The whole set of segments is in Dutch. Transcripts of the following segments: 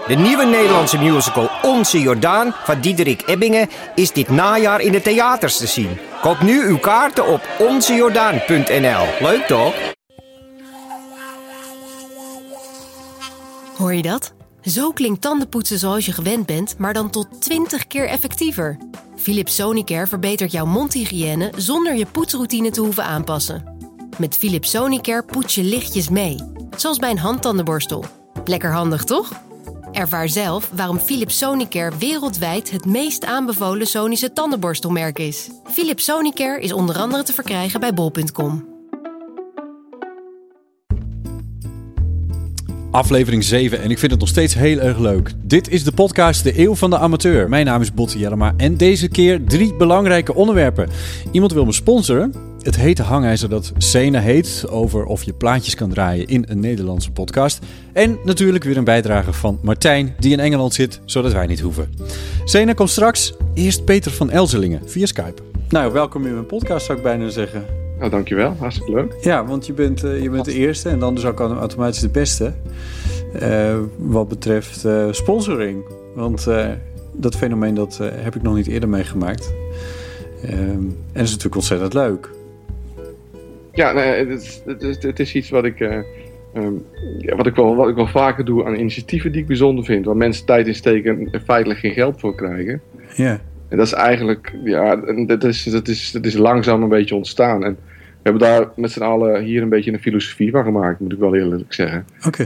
De nieuwe Nederlandse musical Onze Jordaan van Diederik Ebbingen is dit najaar in de theaters te zien. Koop nu uw kaarten op onzejordaan.nl. Leuk toch? Hoor je dat? Zo klinkt tandenpoetsen zoals je gewend bent, maar dan tot 20 keer effectiever. Philips Sonicare verbetert jouw mondhygiëne zonder je poetsroutine te hoeven aanpassen. Met Philips Sonicare poets je lichtjes mee, zoals bij een handtandenborstel. Lekker handig, toch? Ervaar zelf waarom Philips Sonicare wereldwijd het meest aanbevolen Sonische tandenborstelmerk is. Philips Sonicare is onder andere te verkrijgen bij bol.com. Aflevering 7 en ik vind het nog steeds heel erg leuk. Dit is de podcast De Eeuw van de Amateur. Mijn naam is Botte Jellema en deze keer 3 belangrijke onderwerpen. Iemand wil me sponsoren. Het hete hangijzer dat Sena heet over of je plaatjes kan draaien in een Nederlandse podcast. En natuurlijk weer een bijdrage van Martijn die in Engeland zit, zodat wij niet hoeven. Sena komt straks. Eerst Peter van Elzelingen via Skype. Nou, welkom in mijn podcast zou ik bijna zeggen. Nou, dankjewel. Hartstikke leuk. Ja, want je bent de eerste en dan dus ook automatisch de beste. Wat betreft sponsoring. Want dat fenomeen dat heb ik nog niet eerder meegemaakt. En dat is natuurlijk ontzettend leuk. Ja, nee, het is iets wat ik wel vaker doe aan initiatieven die ik bijzonder vind. Waar mensen tijd in steken en feitelijk geen geld voor krijgen. Ja. En dat is eigenlijk, ja, dat is langzaam een beetje ontstaan. En we hebben daar met z'n allen hier een beetje een filosofie van gemaakt, moet ik wel eerlijk zeggen. Oké.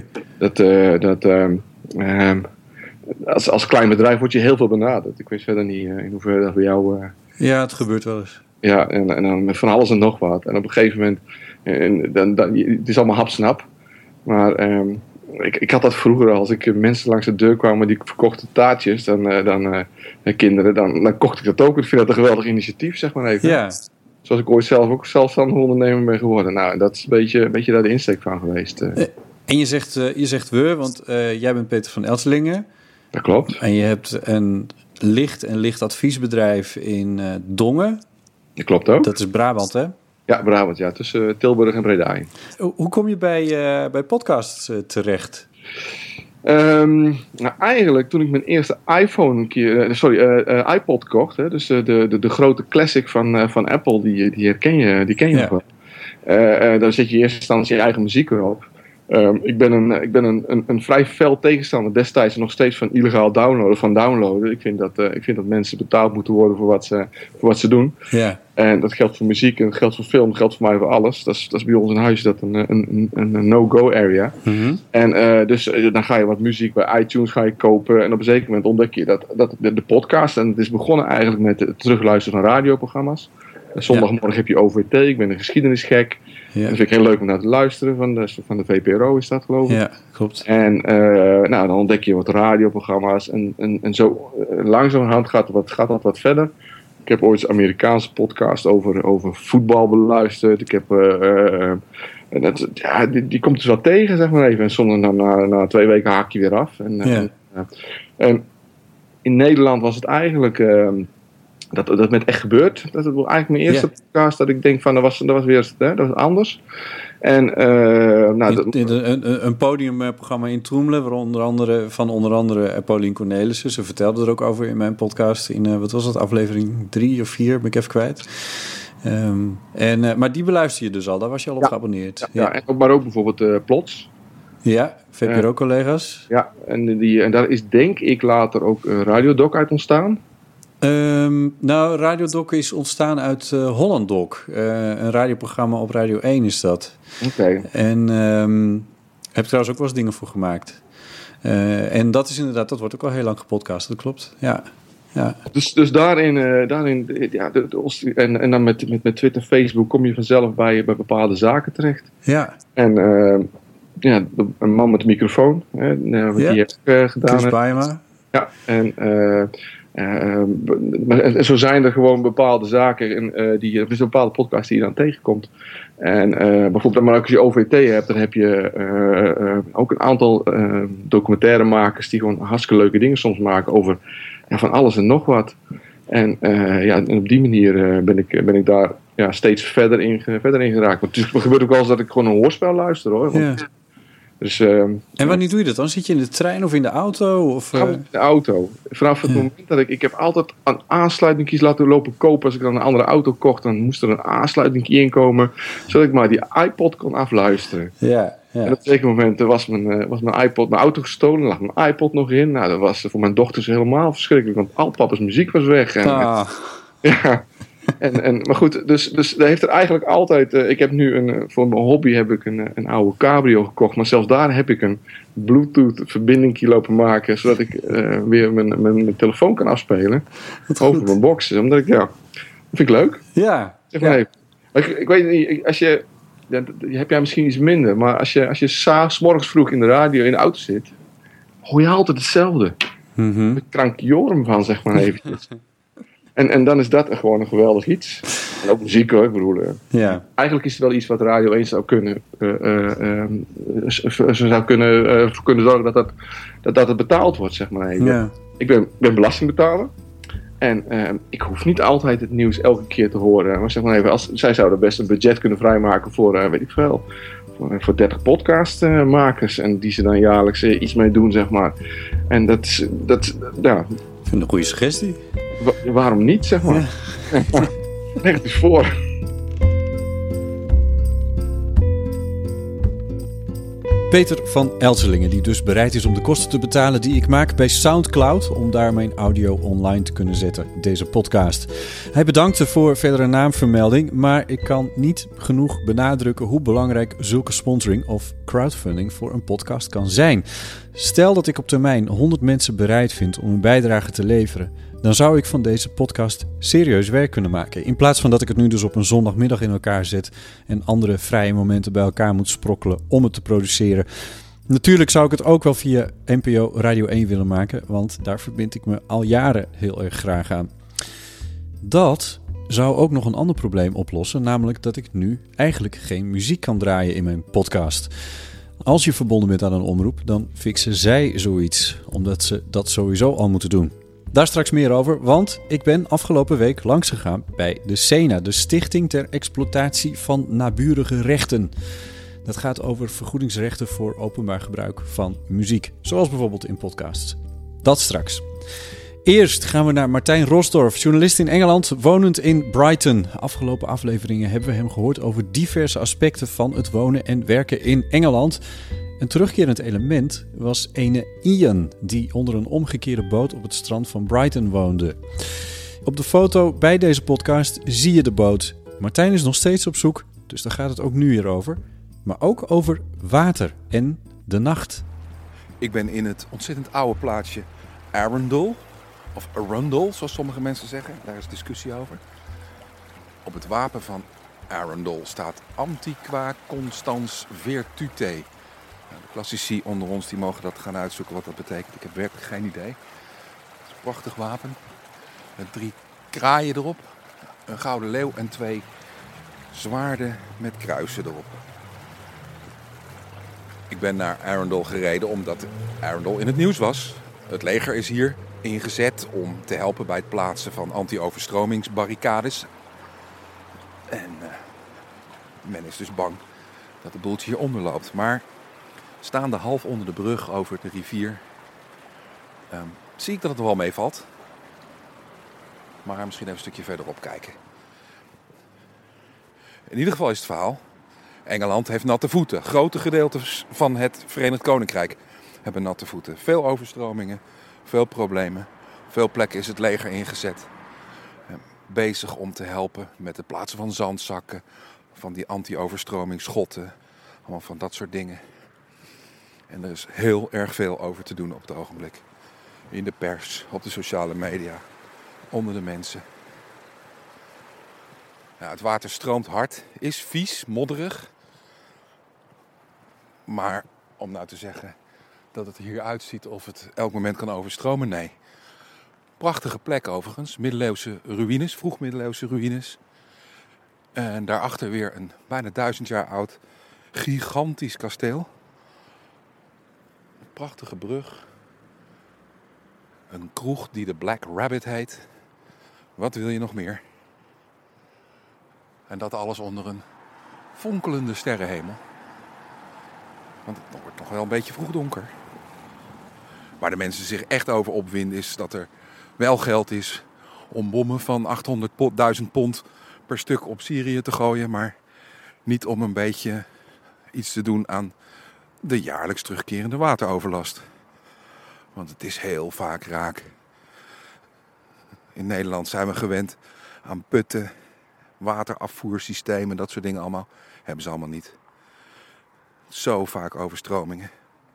Als klein bedrijf word je heel veel benaderd. Ik weet verder niet in hoeverre dat bij jou... Ja, het gebeurt wel eens. Ja, en dan met van alles en nog wat. En op een gegeven moment, het is allemaal hapsnap. Maar ik had dat vroeger als ik mensen langs de deur kwamen die verkochten taartjes, kinderen, dan kocht ik dat ook. Ik vind dat een geweldig initiatief, zeg maar even. Ja. Zoals ik ooit zelf ook zelfstandig ondernemer ben geworden. Nou, dat is een beetje daar de insteek van geweest. En je zegt we, want jij bent Peter van Elselingen. Dat klopt. En je hebt een lichtadviesbedrijf in Dongen. Dat klopt ook. Dat is Brabant, hè? Ja, Brabant, ja. Tussen Tilburg en Breda in. Hoe kom je bij podcasts terecht? Nou, eigenlijk toen ik mijn eerste iPod kocht, hè, dus de grote classic van Apple, die ken je nog wel. Daar zet je in eerste instantie je eigen muziek erop. Ik ben een vrij fel tegenstander destijds nog steeds van illegaal downloaden. Ik vind dat mensen betaald moeten worden voor wat ze doen. Ja. En dat geldt voor muziek en dat geldt voor film, dat geldt voor mij voor alles. Dat is bij ons in huis een no-go area. Mm-hmm. En dus dan ga je wat muziek bij iTunes ga je kopen. En op een zeker moment ontdek je dat de podcast, en het is begonnen eigenlijk met het terugluisteren van radioprogramma's. Zondagmorgen heb je OVT, ik ben een geschiedenisgek. Ja. Dat vind ik heel leuk om naar te luisteren. Van de VPRO is dat, geloof ik. Ja, klopt. En dan ontdek je wat radioprogramma's. En zo langzamerhand gaat dat wat verder. Ik heb ooit een Amerikaanse podcast over voetbal beluisterd. Ik heb... die komt dus wel tegen, zeg maar even. En soms na 2 weken haak je weer af. En in Nederland was het eigenlijk... Dat met echt gebeurt. Dat was eigenlijk mijn eerste podcast dat ik denk van dat was weer dat was anders. En een podiumprogramma in Troemelen, van onder andere Paulien Cornelissen. Ze vertelde er ook over in mijn podcast in wat was dat, aflevering 3 of 4, ben ik even kwijt. Maar die beluister je dus al, daar was je al op geabonneerd. Ja. Maar ook bijvoorbeeld Plots. Ja, VPRO-collega's. Ja, en daar is denk ik later ook Radiodoc uit ontstaan. Radiodoc is ontstaan uit Holland Doc. Een radioprogramma op Radio 1 is dat. Oké. En heb trouwens ook wel eens dingen voor gemaakt. En dat is inderdaad, dat wordt ook al heel lang gepodcast, dat klopt. Ja. Dus daarin ja, en dan met Twitter, Facebook kom je vanzelf bij bepaalde zaken terecht. Ja. En een man met een microfoon, wat die heeft gedaan. Chris Baema. Ja, en zo zijn er gewoon bepaalde zaken er is een bepaalde podcast die je dan tegenkomt. En bijvoorbeeld, maar als je OVT hebt, dan heb je ook een aantal documentairemakers die gewoon hartstikke leuke dingen soms maken over van alles en nog wat. En op die manier ben ik daar steeds verder in geraakt. Want het gebeurt ook wel eens dat ik gewoon een hoorspel luister, hoor. Want, Dus, en wanneer doe je dat dan? Zit je in de trein of in de auto? Of, in de auto. Vanaf het moment dat ik heb altijd een aansluitingjes laten lopen kopen. Als ik dan een andere auto kocht, dan moest er een aansluiting inkomen. Zodat ik maar die iPod kon afluisteren. Ja. En op een zeker moment was mijn iPod, mijn auto gestolen. Er lag mijn iPod nog in. Nou, dat was voor mijn dochters helemaal verschrikkelijk. Want al papa's muziek was weg. Ja. Maar goed, dus daar heeft er eigenlijk altijd... ik heb nu voor mijn hobby heb ik een oude cabrio gekocht. Maar zelfs daar heb ik een Bluetooth verbinding lopen maken. Zodat ik weer mijn telefoon kan afspelen. Over mijn box. Omdat dat vind ik leuk. Ja. Zeg maar even. Ik weet niet, als je... heb jij misschien iets minder. Maar als je 's morgens vroeg in de radio in de auto zit... hoor je altijd hetzelfde. Een krankjorum van, zeg maar eventjes. En dan is dat gewoon een geweldig iets. En ook muziek hoor, ik bedoel. Eigenlijk is het wel iets wat Radio 1 zou kunnen... zou kunnen zorgen dat het betaald wordt, zeg maar even. Ja. Ik ben belastingbetaler. En ik hoef niet altijd het nieuws elke keer te horen. Maar zeg maar even, zij zouden best een budget kunnen vrijmaken voor, weet ik veel... voor 30 podcastmakers. En die ze dan jaarlijks iets mee doen, zeg maar. En dat ja... Ik vind het een goede suggestie. Waarom niet, zeg maar? Ja. Leg het eens voor. Peter van Elselingen, die dus bereid is om de kosten te betalen die ik maak bij Soundcloud, om daar mijn audio online te kunnen zetten, deze podcast. Hij bedankte voor verdere naamvermelding, maar ik kan niet genoeg benadrukken hoe belangrijk zulke sponsoring of crowdfunding voor een podcast kan zijn. Stel dat ik op termijn 100 mensen bereid vind om een bijdrage te leveren, dan zou ik van deze podcast serieus werk kunnen maken. In plaats van dat ik het nu dus op een zondagmiddag in elkaar zet en andere vrije momenten bij elkaar moet sprokkelen om het te produceren. Natuurlijk zou ik het ook wel via NPO Radio 1 willen maken, want daar verbind ik me al jaren heel erg graag aan. Dat zou ook nog een ander probleem oplossen, namelijk dat ik nu eigenlijk geen muziek kan draaien in mijn podcast. Als je verbonden bent aan een omroep, dan fixen zij zoiets, omdat ze dat sowieso al moeten doen. Daar straks meer over, want ik ben afgelopen week langsgegaan bij de SENA, de Stichting ter Exploitatie van Naburige Rechten. Dat gaat over vergoedingsrechten voor openbaar gebruik van muziek, zoals bijvoorbeeld in podcasts. Dat straks. Eerst gaan we naar Martijn Rosdorff, journalist in Engeland, wonend in Brighton. Afgelopen afleveringen hebben we hem gehoord over diverse aspecten van het wonen en werken in Engeland. Een terugkerend element was ene Ian, die onder een omgekeerde boot op het strand van Brighton woonde. Op de foto bij deze podcast zie je de boot. Martijn is nog steeds op zoek, dus daar gaat het ook nu weer over. Maar ook over water en de nacht. Ik ben in het ontzettend oude plaatsje Arundel, of Arundel, zoals sommige mensen zeggen. Daar is discussie over. Op het wapen van Arundel staat Antiqua Constans Virtute. Nou, de klassici onder ons die mogen dat gaan uitzoeken wat dat betekent. Ik heb werkelijk geen idee. Het is een prachtig wapen. Met 3 kraaien erop, een gouden leeuw en 2 zwaarden met kruisen erop. Ik ben naar Arundel gereden omdat Arundel in het nieuws was. Het leger is hier ingezet om te helpen bij het plaatsen van anti-overstromingsbarricades. En men is dus bang dat het boeltje hier onderloopt. Maar staande half onder de brug over de rivier zie ik dat het er wel meevalt. Maar misschien even een stukje verderop kijken. In ieder geval is het verhaal: Engeland heeft natte voeten. Grote gedeelten van het Verenigd Koninkrijk hebben natte voeten. Veel overstromingen, veel problemen. Veel plekken is het leger ingezet. Bezig om te helpen met het plaatsen van zandzakken, van die anti-overstromingsschotten. Allemaal van dat soort dingen. En er is heel erg veel over te doen op het ogenblik. In de pers, op de sociale media, onder de mensen. Ja, het water stroomt hard, is vies, modderig. Maar om nou te zeggen dat het hier uitziet of het elk moment kan overstromen, nee. Prachtige plek overigens, middeleeuwse ruïnes, vroegmiddeleeuwse ruïnes. En daarachter weer een bijna 1000 jaar oud gigantisch kasteel. Een prachtige brug. Een kroeg die de Black Rabbit heet. Wat wil je nog meer? En dat alles onder een fonkelende sterrenhemel. Want het wordt nog wel een beetje vroeg donker. Waar de mensen zich echt over opwinden is dat er wel geld is om bommen van 800.000 pond per stuk op Syrië te gooien. Maar niet om een beetje iets te doen aan de jaarlijks terugkerende wateroverlast. Want het is heel vaak raak. In Nederland zijn we gewend aan putten, waterafvoersystemen, dat soort dingen allemaal. Hebben ze allemaal niet. Zo vaak overstromingen.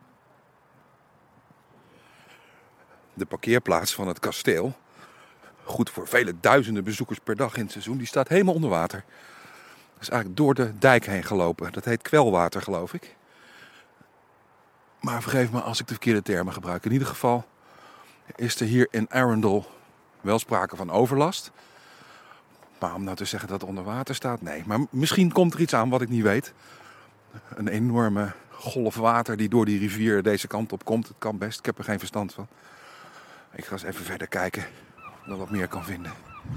De parkeerplaats van het kasteel, goed voor vele duizenden bezoekers per dag in het seizoen, die staat helemaal onder water. Dat is eigenlijk door de dijk heen gelopen. Dat heet kwelwater, geloof ik. Maar vergeef me als ik de verkeerde termen gebruik. In ieder geval is er hier in Arundel wel sprake van overlast. Maar om nou te zeggen dat het onder water staat, nee. Maar misschien komt er iets aan wat ik niet weet. Een enorme golf water die door die rivier deze kant op komt. Het kan best, ik heb er geen verstand van. Ik ga eens even verder kijken of ik nog wat meer kan vinden.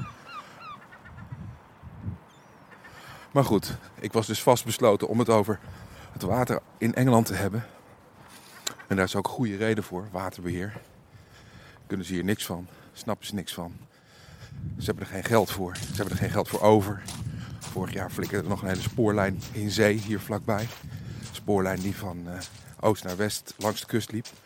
Maar goed, ik was dus vastbesloten om het over het water in Engeland te hebben. En daar is ook een goede reden voor, waterbeheer. Kunnen ze hier niks van, snappen ze niks van. Ze hebben er geen geld voor, ze hebben er geen geld voor over. Vorig jaar flikkerde er nog een hele spoorlijn in zee hier vlakbij. Een spoorlijn die van oost naar west langs de kust liep.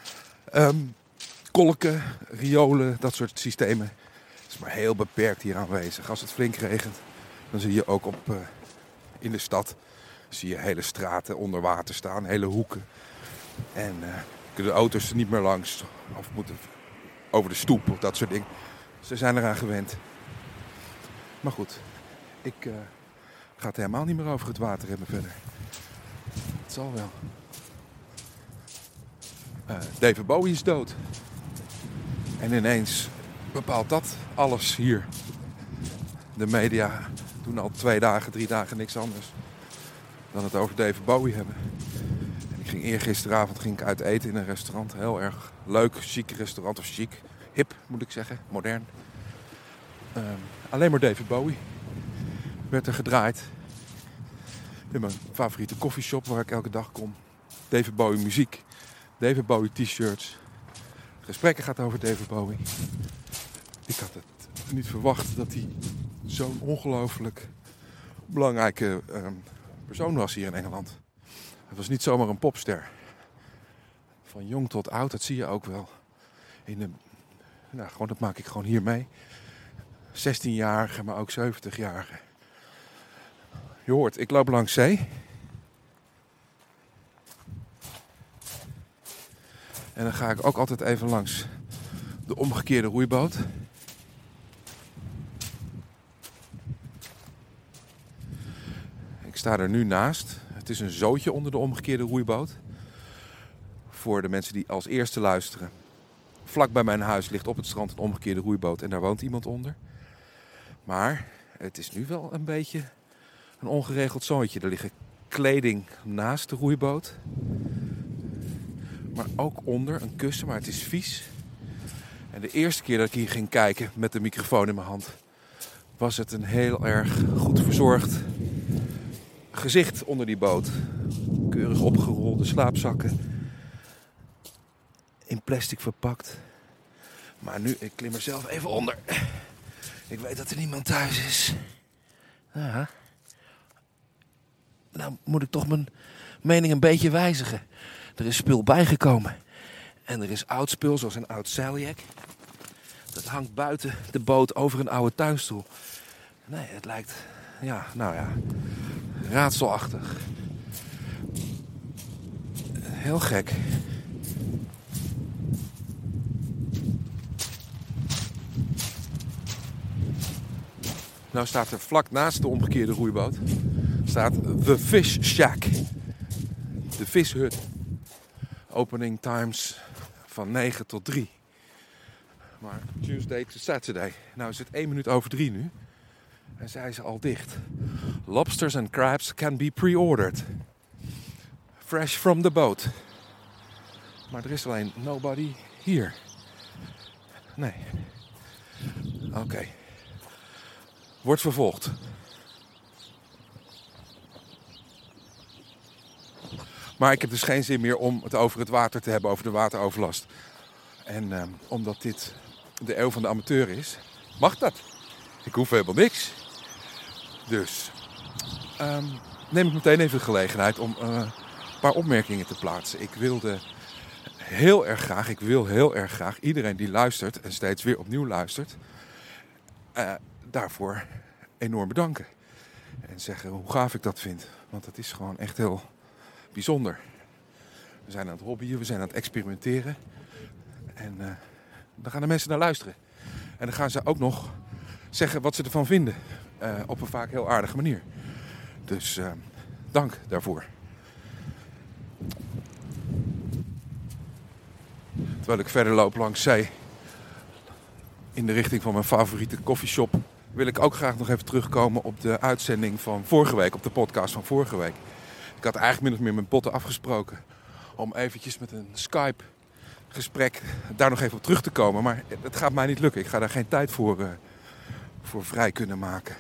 Kolken, riolen, dat soort systemen. Het is maar heel beperkt hier aanwezig. Als het flink regent, dan zie je ook in de stad zie je hele straten onder water staan, hele hoeken. En kunnen de auto's er niet meer langs of moeten over de stoep of dat soort dingen. Ze zijn eraan gewend. Maar goed, ik ga het helemaal niet meer over het water hebben verder. Het zal wel. David Bowie is dood. En ineens bepaalt dat alles hier. De media doen al 2 dagen, 3 dagen niks anders dan het over David Bowie hebben. En ik ging eergisteravond uit eten in een restaurant. Heel erg leuk, chic restaurant. Of chic, hip moet ik zeggen, modern. Alleen maar David Bowie werd er gedraaid. In mijn favoriete koffieshop waar ik elke dag kom. David Bowie muziek, David Bowie t-shirts. Gesprekken gaat over David Bowie. Ik had het niet verwacht dat hij zo'n ongelooflijk belangrijke persoon was hier in Engeland. Het was niet zomaar een popster. Van jong tot oud, dat zie je ook wel. Dat maak ik gewoon hier mee. 16-jarigen, maar ook 70-jarigen. Je hoort, ik loop langs zee. En dan ga ik ook altijd even langs de omgekeerde roeiboot. Ik sta er nu naast. Het is een zootje onder de omgekeerde roeiboot. Voor de mensen die als eerste luisteren. Vlak bij mijn huis ligt op het strand een omgekeerde roeiboot en daar woont iemand onder. Maar het is nu wel een beetje een ongeregeld zootje. Er liggen kleding naast de roeiboot. Maar ook onder een kussen, maar het is vies. En de eerste keer dat ik hier ging kijken met de microfoon in mijn hand, was het een heel erg goed verzorgd gezicht onder die boot. Keurig opgerolde slaapzakken. In plastic verpakt. Maar nu, ik klim er zelf even onder. Ik weet dat er niemand thuis is. Ja. Nou moet ik toch mijn mening een beetje wijzigen. Er is spul bijgekomen. En er is oud spul, zoals een oud zeiljak. Dat hangt buiten de boot over een oude tuinstoel. Nee, het lijkt, raadselachtig. Heel gek. Nou staat er vlak naast de omgekeerde roeiboot staat The Fish Shack. De vishut. Opening times van 9 tot 3. Maar Tuesday to Saturday. Nou is het 1 minuut over 3 nu. En zijn ze al dicht. Lobsters and crabs can be pre-ordered. Fresh from the boat. Maar er is alleen nobody here. Nee. Oké. Wordt vervolgd. Maar ik heb dus geen zin meer om het over het water te hebben, over de wateroverlast. En omdat dit de eeuw van de amateur is, mag dat. Ik hoef helemaal niks. Dus neem ik meteen even de gelegenheid om een paar opmerkingen te plaatsen. Ik wil heel erg graag iedereen die luistert en steeds weer opnieuw luistert, daarvoor enorm bedanken. En zeggen hoe gaaf ik dat vind. Want dat is gewoon echt heel bijzonder. We zijn aan het hobbyen, we zijn aan het experimenteren. En dan gaan de mensen naar luisteren. En dan gaan ze ook nog zeggen wat ze ervan vinden. Op een vaak heel aardige manier. Dus dank daarvoor. Terwijl ik verder loop langs zee, in de richting van mijn favoriete koffieshop, wil ik ook graag nog even terugkomen op de uitzending van vorige week, op de podcast van vorige week. Ik had eigenlijk min of meer mijn potten afgesproken om eventjes met een Skype-gesprek daar nog even op terug te komen. Maar het gaat mij niet lukken. Ik ga daar geen tijd voor vrij kunnen maken.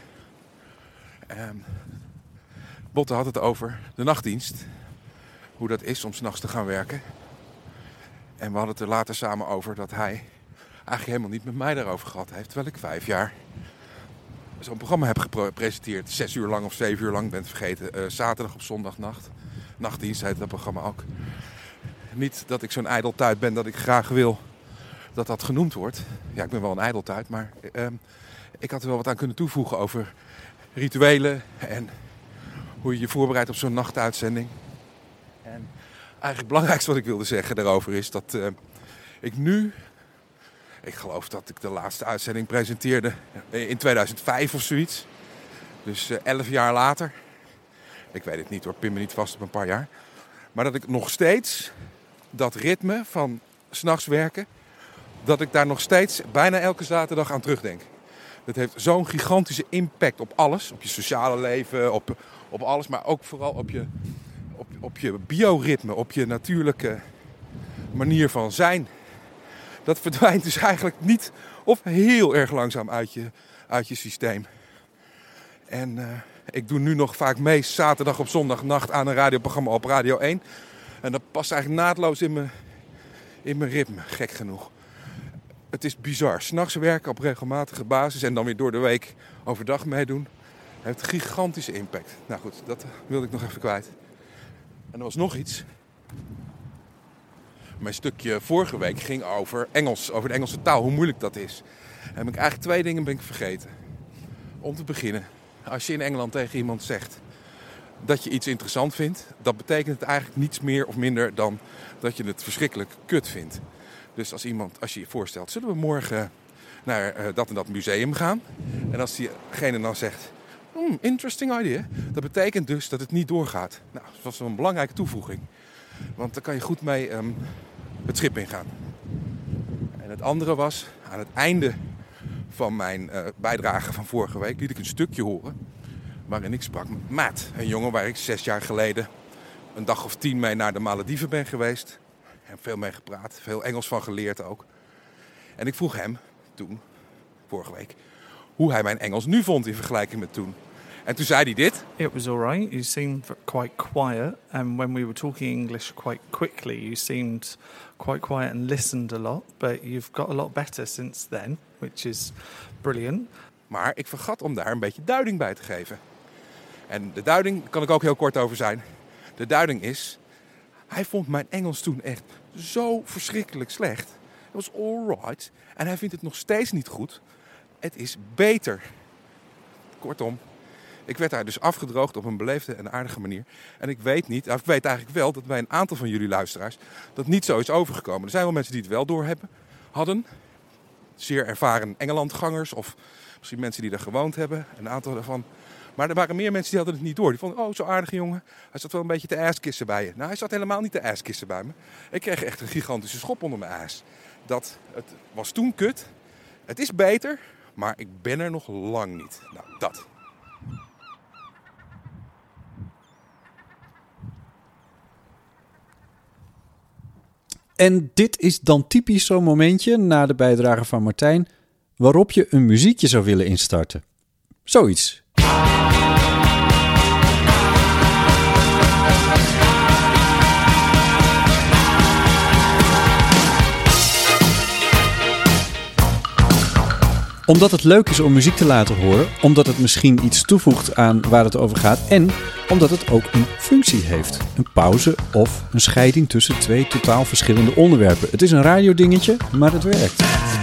Botte had het over de nachtdienst. Hoe dat is om 's nachts te gaan werken. En we hadden het er later samen over dat hij eigenlijk helemaal niet met mij daarover gehad heeft. Terwijl ik 5 jaar zo'n programma heb gepresenteerd. 6 uur lang of 7 uur lang, ben het vergeten. Zaterdag op zondagnacht. Nachtdienst heet dat programma ook. Niet dat ik zo'n ijdeltuit ben dat ik graag wil dat dat genoemd wordt. Ja, ik ben wel een ijdeltuit, maar ik had er wel wat aan kunnen toevoegen over rituelen en hoe je je voorbereidt op zo'n nachtuitzending. En eigenlijk het belangrijkste wat ik wilde zeggen daarover is dat ik geloof dat ik de laatste uitzending presenteerde in 2005 of zoiets. Dus 11 jaar later. Ik weet het niet hoor, pin me niet vast op een paar jaar. Maar dat ik nog steeds dat ritme van 's nachts werken, dat ik daar nog steeds bijna elke zaterdag aan terugdenk. Dat heeft zo'n gigantische impact op alles. Op je sociale leven, op alles. Maar ook vooral op je bioritme, op je natuurlijke manier van zijn. Dat verdwijnt dus eigenlijk niet of heel erg langzaam uit je systeem. En ik doe nu nog vaak mee zaterdag op zondagnacht aan een radioprogramma op Radio 1. En dat past eigenlijk naadloos in mijn ritme, gek genoeg. Het is bizar. 's Nachts werken op regelmatige basis en dan weer door de week overdag meedoen. Heeft gigantische impact. Nou goed, dat wilde ik nog even kwijt. En er was nog iets. Mijn stukje vorige week ging over Engels, over de Engelse taal, hoe moeilijk dat is. En heb ik eigenlijk 2 dingen vergeten. Om te beginnen, als je in Engeland tegen iemand zegt dat je iets interessant vindt, dat betekent het eigenlijk niets meer of minder dan dat je het verschrikkelijk kut vindt. Dus als je je voorstelt, zullen we morgen naar dat en dat museum gaan? En als diegene dan zegt, interesting idea, dat betekent dus dat het niet doorgaat. Nou, dat was een belangrijke toevoeging. Want dan kan je goed mee het schip ingaan. En het andere was, aan het einde van mijn bijdrage van vorige week liet ik een stukje horen waarin ik sprak met Matt. Een jongen waar ik 6 jaar geleden een dag of 10 mee naar de Malediven ben geweest. En veel mee gepraat, veel Engels van geleerd ook. En ik vroeg hem toen, vorige week, hoe hij mijn Engels nu vond in vergelijking met toen. En toen zei hij dit. It was all right. You seemed quite quiet. And when we were talking English quite quickly, you seemed quite quiet and listened a lot. But you've got a lot better since then, which is brilliant. Maar ik vergat om daar een beetje duiding bij te geven. En de duiding, daar kan ik ook heel kort over zijn. De duiding is, hij vond mijn Engels toen echt zo verschrikkelijk slecht. Het was all right. En hij vindt het nog steeds niet goed. Het is beter. Kortom, ik werd daar dus afgedroogd op een beleefde en aardige manier. En ik weet eigenlijk wel dat bij een aantal van jullie luisteraars dat niet zo is overgekomen. Er zijn wel mensen die het wel hadden. Zeer ervaren Engelandgangers of misschien mensen die daar gewoond hebben. Een aantal daarvan. Maar er waren meer mensen die hadden het niet door. Die vonden, zo aardige jongen. Hij zat wel een beetje te asskissen bij je. Nou, hij zat helemaal niet te asskissen bij me. Ik kreeg echt een gigantische schop onder mijn ass. Het was toen kut. Het is beter, maar ik ben er nog lang niet. Nou, dat. En dit is dan typisch zo'n momentje na de bijdrage van Martijn waarop je een muziekje zou willen instarten. Zoiets. Omdat het leuk is om muziek te laten horen, omdat het misschien iets toevoegt aan waar het over gaat en omdat het ook een functie heeft. Een pauze of een scheiding tussen twee totaal verschillende onderwerpen. Het is een radiodingetje, maar het werkt.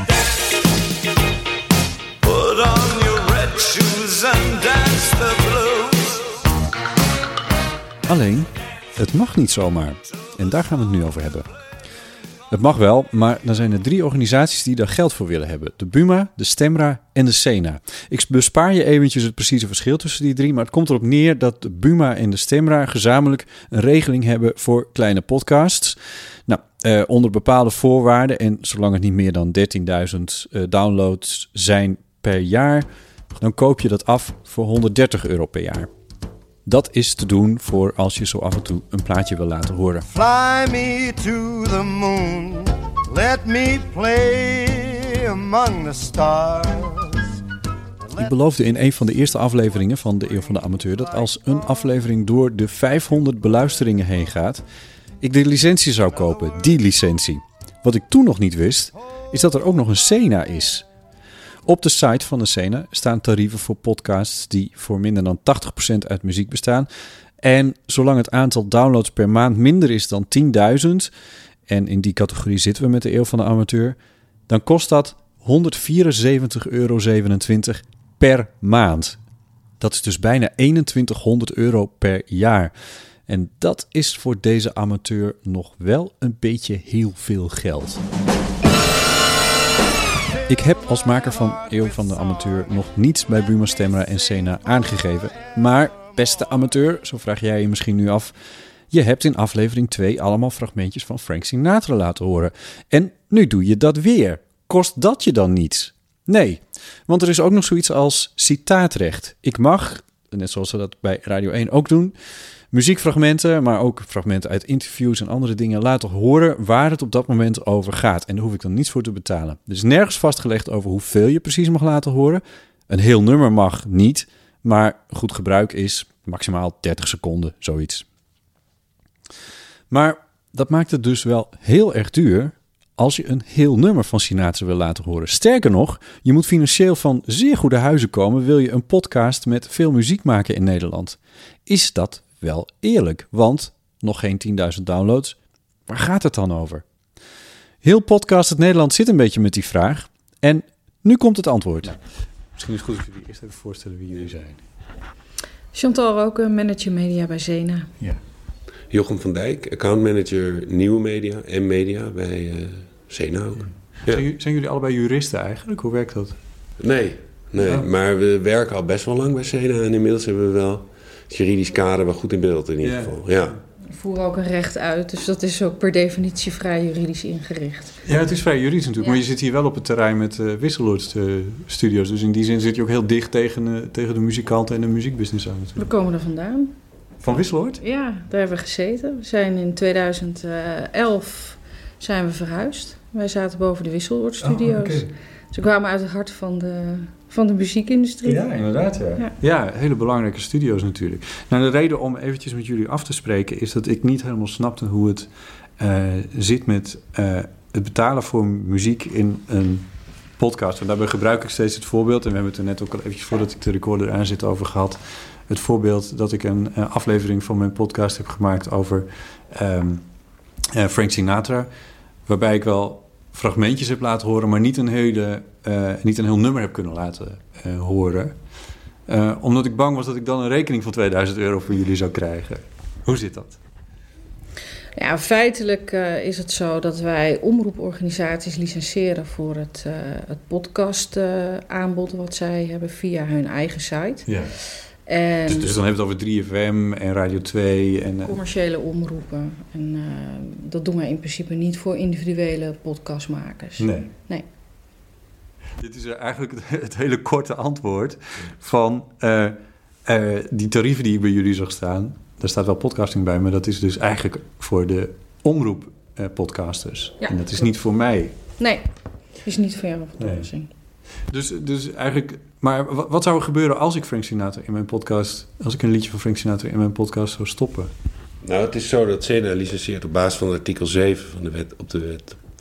Put on your red shoes and dance the blues. Alleen, het mag niet zomaar. En daar gaan we het nu over hebben. Het mag wel, maar dan zijn er 3 organisaties die daar geld voor willen hebben. De Buma, de Stemra en de Sena. Ik bespaar je eventjes het precieze verschil tussen die 3... maar het komt erop neer dat de Buma en de Stemra gezamenlijk een regeling hebben voor kleine podcasts. Nou, onder bepaalde voorwaarden en zolang het niet meer dan 13.000 downloads zijn per jaar, dan koop je dat af voor €130 per jaar. Dat is te doen voor als je zo af en toe een plaatje wil laten horen. Fly me to the moon. Let me play among the stars. Ik beloofde in een van de eerste afleveringen van de Eeuw van de Amateur dat als een aflevering door de 500 beluisteringen heen gaat, ik de licentie zou kopen, die licentie. Wat ik toen nog niet wist, is dat er ook nog een Sena is. Op de site van de Sena staan tarieven voor podcasts die voor minder dan 80% uit muziek bestaan. En zolang het aantal downloads per maand minder is dan 10.000... en in die categorie zitten we met de Eeuw van de Amateur, dan kost dat €174,27 per maand. Dat is dus bijna €2100 per jaar. En dat is voor deze amateur nog wel een beetje heel veel geld. Ik heb als maker van Eeuw van de Amateur nog niets bij Buma, Stemra en Sena aangegeven. Maar, beste amateur, zo vraag jij je misschien nu af, je hebt in aflevering 2 allemaal fragmentjes van Frank Sinatra laten horen. En nu doe je dat weer. Kost dat je dan niets? Nee, want er is ook nog zoiets als citaatrecht. Ik mag, net zoals we dat bij Radio 1 ook doen, muziekfragmenten, maar ook fragmenten uit interviews en andere dingen laten horen waar het op dat moment over gaat. En daar hoef ik dan niets voor te betalen. Er is nergens vastgelegd over hoeveel je precies mag laten horen. Een heel nummer mag niet, maar goed gebruik is maximaal 30 seconden, zoiets. Maar dat maakt het dus wel heel erg duur als je een heel nummer van Sinatra wil laten horen. Sterker nog, je moet financieel van zeer goede huizen komen, wil je een podcast met veel muziek maken in Nederland. Is dat wel eerlijk? Want nog geen 10.000 downloads. Waar gaat het dan over? Heel Podcast het Nederland zit een beetje met die vraag. En nu komt het antwoord. Nou, misschien is het goed dat jullie eerst even voorstellen wie jullie zijn. Chantal Roken, manager media bij Sena. Ja. Jochem van Dijk, accountmanager nieuwe media en media bij Sena ook. Ja. Zijn jullie allebei juristen eigenlijk? Hoe werkt dat? Nee, maar we werken al best wel lang bij Sena en inmiddels hebben we wel het juridisch kader wel goed in beeld in ieder geval. Ja. We voeren ook een recht uit, dus dat is ook per definitie vrij juridisch ingericht. Ja, het is vrij juridisch natuurlijk, maar je zit hier wel op het terrein met Wisseloord Studios. Dus in die zin zit je ook heel dicht tegen de muzikanten en de muziekbusiness aan natuurlijk. We komen er vandaan. Van Wisseloord? Ja, daar hebben we gezeten. We zijn in 2011 zijn we verhuisd. Wij zaten boven de Wisseloord Studios. Okay. Ze kwamen uit het hart van de muziekindustrie. Ja, inderdaad. Ja, hele belangrijke studio's natuurlijk. Nou, de reden om eventjes met jullie af te spreken is dat ik niet helemaal snapte hoe het zit met het betalen voor muziek in een podcast. En daarbij gebruik ik steeds het voorbeeld, en we hebben het er net ook al eventjes voordat ik de recorder aan zit over gehad, het voorbeeld dat ik een aflevering van mijn podcast heb gemaakt over Frank Sinatra, waarbij ik wel fragmentjes heb laten horen, maar niet een heel nummer heb kunnen laten horen. Omdat ik bang was dat ik dan een rekening van €2000 voor jullie zou krijgen. Hoe zit dat? Ja, feitelijk is het zo dat wij omroeporganisaties licenseren voor het podcast aanbod wat zij hebben via hun eigen site. Ja. En dus dan hebben we het over 3FM en Radio 2. En commerciële omroepen. En dat doen wij in principe niet voor individuele podcastmakers. Nee. Dit is eigenlijk het hele korte antwoord van die tarieven die ik bij jullie zag staan. Daar staat wel podcasting bij, maar dat is dus eigenlijk voor de omroeppodcasters. Ja, en dat is niet voor mij. Nee, dat is niet voor jou van toepassing. Dus eigenlijk, maar wat zou er gebeuren als ik Frank Sinatra in mijn podcast, als ik een liedje van Frank Sinatra in mijn podcast zou stoppen? Nou, het is zo dat Sena licenseert op basis van artikel 7 van de wet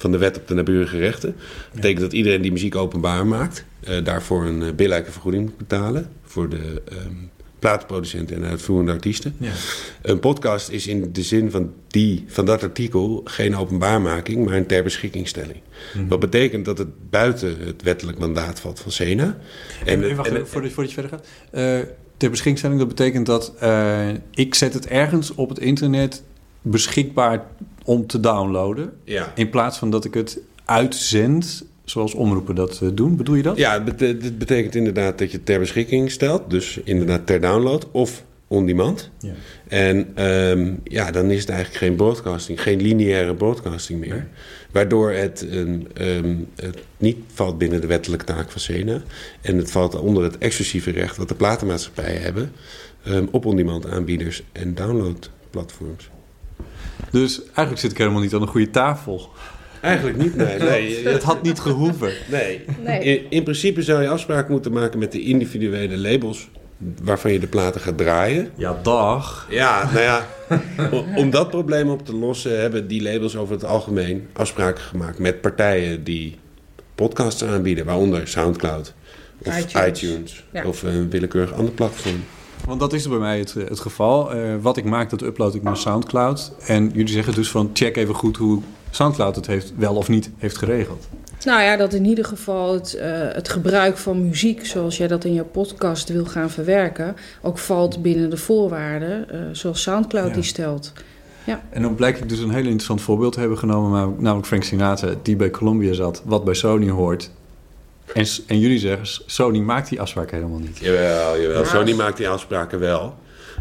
van de wet op de naburige rechten. Dat betekent dat iedereen die muziek openbaar maakt... daarvoor een billijke vergoeding moet betalen... voor de platenproducenten en uitvoerende artiesten. Ja. Een podcast is in de zin van dat artikel geen openbaarmaking... maar een ter beschikkingstelling. Mm-hmm. Wat betekent dat het buiten het wettelijk mandaat valt van SENA. Voordat je verder gaat... ter beschikkingstelling, dat betekent dat ik zet het ergens op het internet beschikbaar om te downloaden. Ja. In plaats van dat ik het uitzend, zoals omroepen dat doen. Bedoel je dat? Ja, het betekent inderdaad dat je het ter beschikking stelt. Dus inderdaad ter download of on demand. Ja. En dan is het eigenlijk geen broadcasting, geen lineaire broadcasting meer. Nee. Waardoor het niet valt binnen de wettelijke taak van SENA. En het valt onder het exclusieve recht wat de platenmaatschappijen hebben... op on-demand aanbieders en downloadplatforms. Dus eigenlijk zit ik helemaal niet aan een goede tafel. Eigenlijk niet, nee. Het had niet gehoeven. Nee. In principe zou je afspraken moeten maken met de individuele labels... waarvan je de platen gaat draaien. Ja, dag. Ja, nou ja, om dat probleem op te lossen... hebben die labels over het algemeen afspraken gemaakt... met partijen die podcasts aanbieden... waaronder Soundcloud of iTunes of een willekeurig ander platform. Want dat is bij mij het geval. Wat ik maak, dat upload ik naar Soundcloud. En jullie zeggen dus van check even goed hoe Soundcloud het wel of niet heeft geregeld. Nou ja, dat in ieder geval het gebruik van muziek... zoals jij dat in je podcast wil gaan verwerken... ook valt binnen de voorwaarden zoals Soundcloud die stelt. Ja. En dan blijkt ik dus een heel interessant voorbeeld te hebben genomen... namelijk Frank Sinatra, die bij Columbia zat... wat bij Sony hoort... En jullie zeggen, Sony maakt die afspraken helemaal niet. Jawel. Ja. Sony maakt die afspraken wel.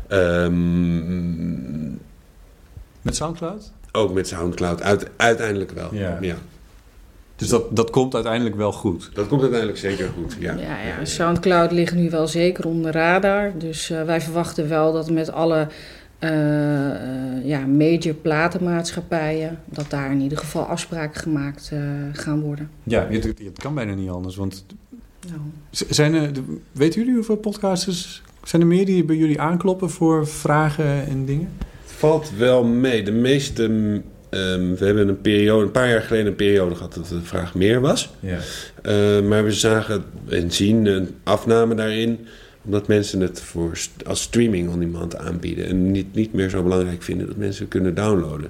Met Soundcloud? Ook met Soundcloud, uiteindelijk wel. Ja. Dus dat komt uiteindelijk wel goed? Dat komt uiteindelijk zeker goed, ja. Ja, Soundcloud ligt nu wel zeker onder de radar. Dus wij verwachten wel dat met alle major platenmaatschappijen... dat daar in ieder geval afspraken gemaakt gaan worden. Ja, het kan bijna niet anders. Want weten jullie hoeveel podcasters... zijn er meer die bij jullie aankloppen voor vragen en dingen? Het valt wel mee. De meeste... we hebben een paar jaar geleden een periode gehad dat de vraag meer was. Ja. Maar we zagen en zien een afname daarin... omdat mensen het als streaming on demand aanbieden... en niet meer zo belangrijk vinden dat mensen kunnen downloaden.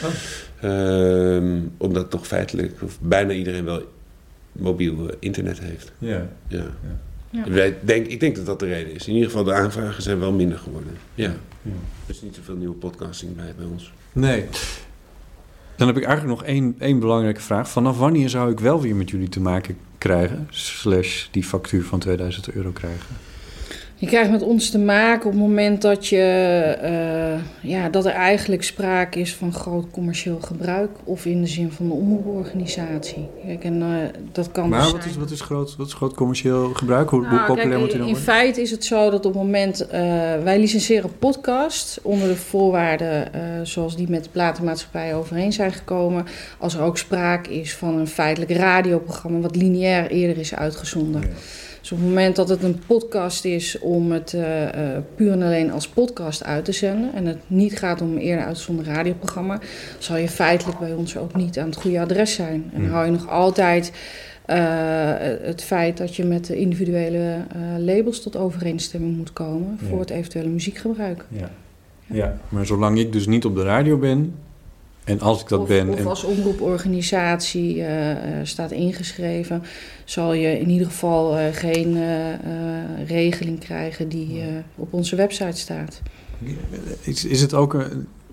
Omdat toch feitelijk bijna iedereen wel mobiel internet heeft. Ja. Ik denk dat dat de reden is. In ieder geval de aanvragen zijn wel minder geworden. Ja. Er is niet zoveel nieuwe podcasting bij ons. Nee. Dan heb ik eigenlijk nog één belangrijke vraag. Vanaf wanneer zou ik wel weer met jullie te maken krijgen... / die factuur van €2000 krijgen? Je krijgt met ons te maken op het moment dat dat er eigenlijk sprake is van groot commercieel gebruik... of in de zin van de omroeporganisatie. Kijk, dat kan maar wat is groot commercieel gebruik? Hoe populair moet u dan worden? In feite is het zo dat op het moment... wij licenseren podcast onder de voorwaarden... zoals die met de platenmaatschappijen overeen zijn gekomen... als er ook sprake is van een feitelijk radioprogramma... wat lineair eerder is uitgezonden. Ja. Dus op het moment dat het een podcast is om het puur en alleen als podcast uit te zenden... en het niet gaat om een eerder uitgezonden radioprogramma... zal je feitelijk bij ons ook niet aan het goede adres zijn. En dan hou je nog altijd het feit dat je met de individuele labels tot overeenstemming moet komen... voor het eventuele muziekgebruik. Ja, maar zolang ik dus niet op de radio ben... En als ik dat of als omroeporganisatie staat ingeschreven... zal je in ieder geval geen regeling krijgen die op onze website staat. Is het ook...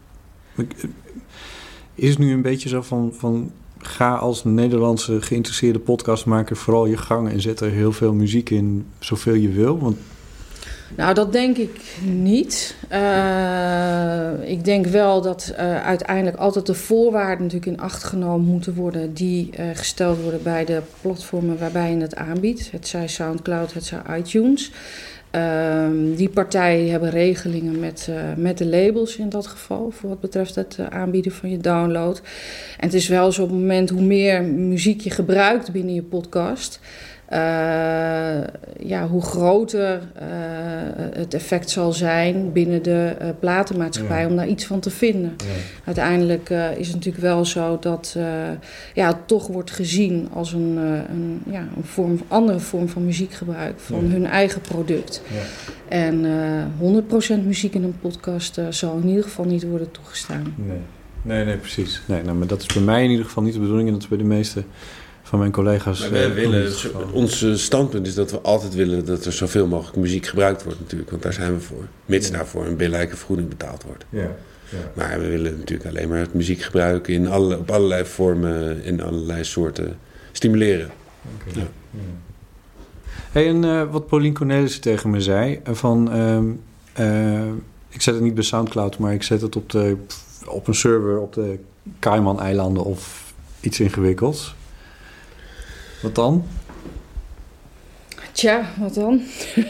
is het nu een beetje zo van ga als Nederlandse geïnteresseerde podcastmaker... vooral je gang en zet er heel veel muziek in, zoveel je wil? Want... Nou, dat denk ik niet. Ik denk wel dat uiteindelijk altijd de voorwaarden natuurlijk in acht genomen moeten worden... die gesteld worden bij de platformen waarbij je het aanbiedt. Het zij Soundcloud, het zij iTunes. Die partijen hebben regelingen met de labels in dat geval... voor wat betreft het aanbieden van je download. En het is wel zo op het moment hoe meer muziek je gebruikt binnen je podcast... hoe groter het effect zal zijn binnen de platenmaatschappij om daar iets van te vinden. Ja. Uiteindelijk is het natuurlijk wel zo dat het toch wordt gezien als een andere vorm van muziekgebruik van hun eigen product. Ja. En 100% muziek in een podcast zal in ieder geval niet worden toegestaan. Nee, precies. Nee, maar dat is bij mij in ieder geval niet de bedoeling en dat is bij de meeste van mijn collega's. Ons standpunt is dat we altijd willen dat er zoveel mogelijk muziek gebruikt wordt natuurlijk, want daar zijn we voor. Mits daarvoor een billijke vergoeding betaald wordt. Ja. Maar we willen natuurlijk alleen maar het muziekgebruik op allerlei vormen en allerlei soorten stimuleren. Okay. Ja. Hey, en wat Paulien Cornelissen tegen me zei, ik zet het niet bij Soundcloud, maar ik zet het op een server op de Cayman-eilanden of iets ingewikkelds. Wat dan? Tja, wat dan?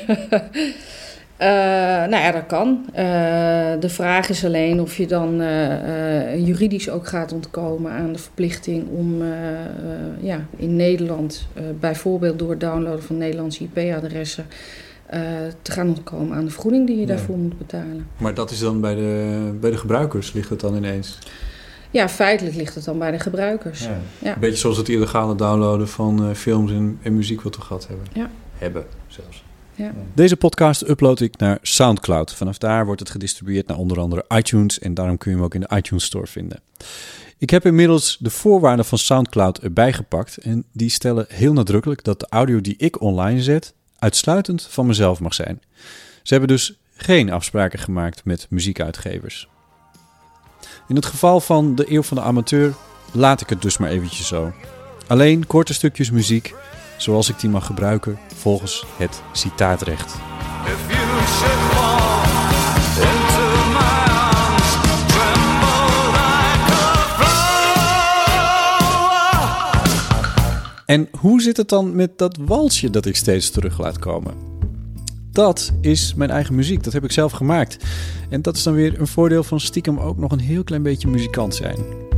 Dat kan. De vraag is alleen of je dan juridisch ook gaat ontkomen aan de verplichting om in Nederland, bijvoorbeeld door het downloaden van Nederlandse IP-adressen, te gaan ontkomen aan de vergoeding die je daarvoor moet betalen. Maar dat is dan bij de gebruikers, ligt het dan ineens? Ja, feitelijk ligt het dan bij de gebruikers. Ja. Ja. Een beetje zoals het illegale downloaden van films en muziek wat we gehad hebben. Ja. Hebben zelfs. Ja. Deze podcast upload ik naar Soundcloud. Vanaf daar wordt het gedistribueerd naar onder andere iTunes en daarom kun je hem ook in de iTunes Store vinden. Ik heb inmiddels de voorwaarden van Soundcloud erbij gepakt en die stellen heel nadrukkelijk dat de audio die ik online zet uitsluitend van mezelf mag zijn. Ze hebben dus geen afspraken gemaakt met muziekuitgevers. In het geval van de Eeuw van de Amateur laat ik het dus maar eventjes zo. Alleen korte stukjes muziek, zoals ik die mag gebruiken volgens het citaatrecht. En hoe zit het dan met dat walsje dat ik steeds terug laat komen? Dat is mijn eigen muziek, dat heb ik zelf gemaakt. En dat is dan weer een voordeel van stiekem ook nog een heel klein beetje muzikant zijn.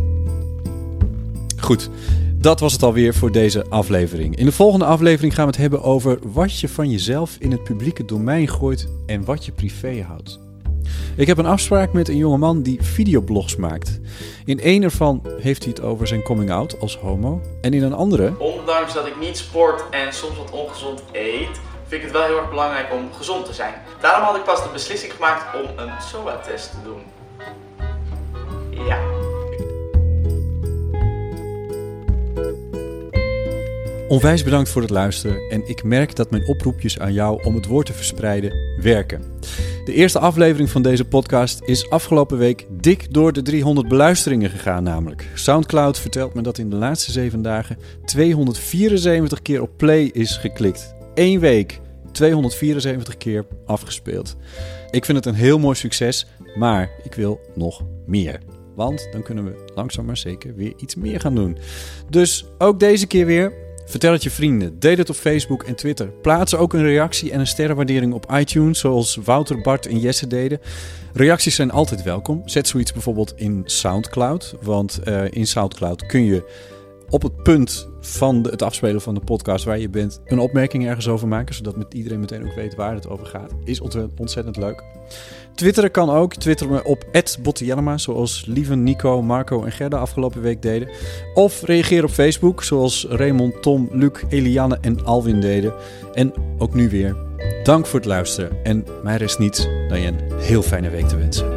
Goed, dat was het alweer voor deze aflevering. In de volgende aflevering gaan we het hebben over wat je van jezelf in het publieke domein gooit en wat je privé houdt. Ik heb een afspraak met een jongeman die videoblogs maakt. In één ervan heeft hij het over zijn coming-out als homo. En in een andere... Ondanks dat ik niet sport en soms wat ongezond eet, vind ik het wel heel erg belangrijk om gezond te zijn. Daarom had ik pas de beslissing gemaakt om een SOA-test te doen. Ja. Onwijs bedankt voor het luisteren en ik merk dat mijn oproepjes aan jou om het woord te verspreiden werken. De eerste aflevering van deze podcast is afgelopen week dik door de 300 beluisteringen gegaan namelijk. Soundcloud vertelt me dat in de laatste 7 dagen 274 keer op play is geklikt. 1 week, 274 keer afgespeeld. Ik vind het een heel mooi succes, maar ik wil nog meer. Want dan kunnen we langzaam maar zeker weer iets meer gaan doen. Dus ook deze keer weer... Vertel het je vrienden, deel het op Facebook en Twitter. Plaats ook een reactie en een sterrenwaardering op iTunes, zoals Wouter, Bart en Jesse deden. Reacties zijn altijd welkom. Zet zoiets bijvoorbeeld in Soundcloud, want in Soundcloud kun je op het punt van het afspelen van de podcast waar je bent een opmerking ergens over maken, zodat iedereen meteen ook weet waar het over gaat. Is ontzettend leuk. Twitteren kan ook. Twitter me op @bottejellema, zoals Lieven, Nico, Marco en Gerda afgelopen week deden. Of reageer op Facebook, zoals Raymond, Tom, Luc, Eliane en Alwin deden. En ook nu weer. Dank voor het luisteren en mij rest niets dan je een heel fijne week te wensen.